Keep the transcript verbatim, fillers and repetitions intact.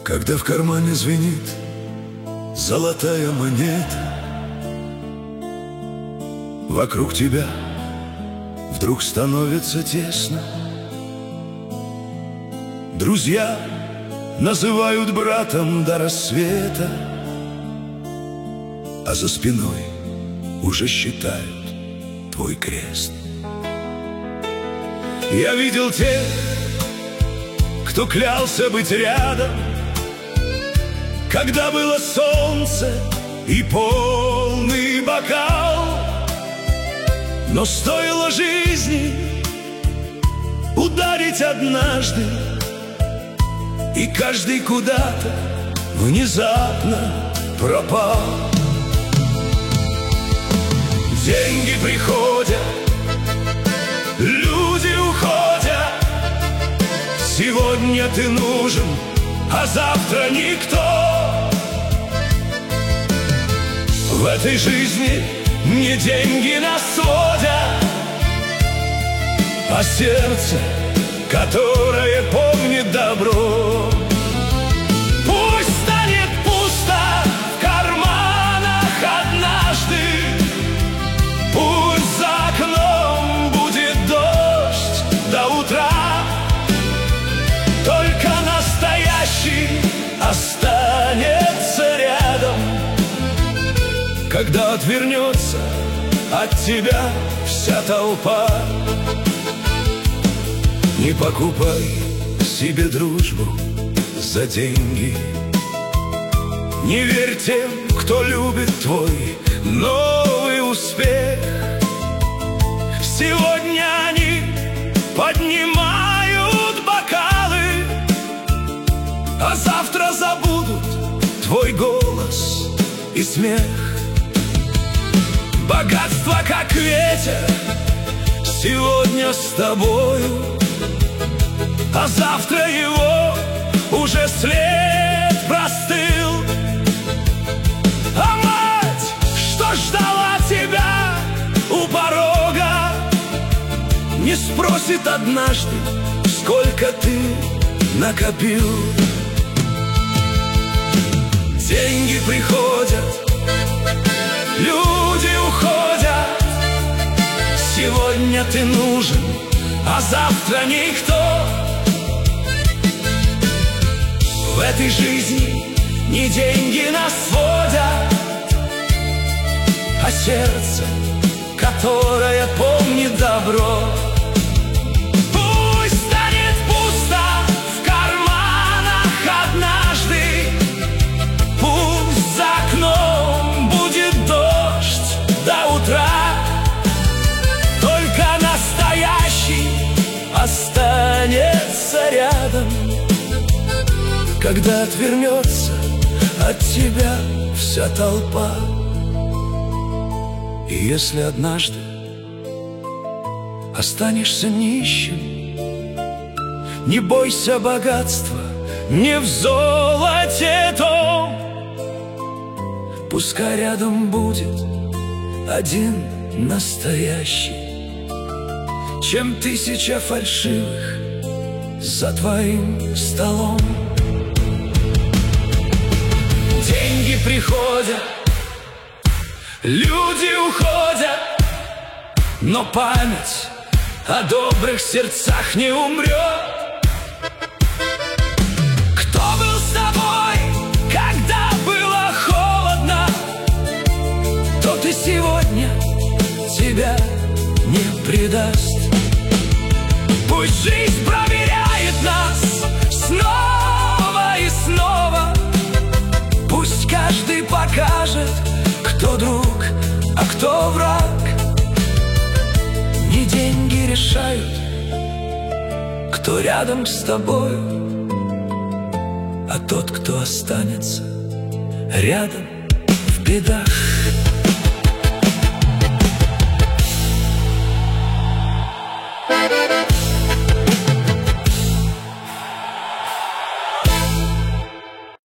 Когда в кармане звенит золотая монета, вокруг тебя вдруг становится тесно. Друзья называют братом до рассвета, а за спиной уже считают твой крест. Я видел тех, кто клялся быть рядом, когда было солнце и полный бокал. Но стоило жизни ударить однажды, и каждый куда-то внезапно пропал. Деньги приходят, люди уходят. Сегодня ты нужен, а завтра никто. В этой жизни не деньги нас сводят, а сердце, которое помнит добро. Пусть станет пусто в карманах однажды, пусть за окном будет дождь до утра, только настоящий останется рядом. Когда отвернется от тебя вся толпа, не покупай себе дружбу за деньги. Не верь тем, кто любит твой новый успех. Сегодня они поднимают бокалы, а завтра забудут твой голос и смех. Богатство, как ветер, сегодня с тобою, а завтра его уже след простыл. А мать, что ждала тебя у порога, не спросит однажды, сколько ты накопил. Деньги приходят, люди уходят. Сегодня ты нужен, а завтра никто. В этой жизни не деньги нас сводят, а сердце, которое помнит добро. Пусть станет пусто в карманах однажды, пусть за окном будет дождь до утра, только настоящий останется рядом. Когда отвернется от тебя вся толпа. И если однажды останешься нищим, не бойся богатства, не в золоте том. Пускай рядом будет один настоящий, чем тысяча фальшивых за твоим столом. Деньги приходят, люди уходят, но память о добрых сердцах не умрет. Кто был с тобой, когда было холодно, тот и сегодня тебя не предаст. Пусть жизнь проверяет нас снова и снова, пусть каждый покажет, кто друг, а кто враг. Не деньги решают, кто рядом с тобою, а тот, кто останется рядом в бедах.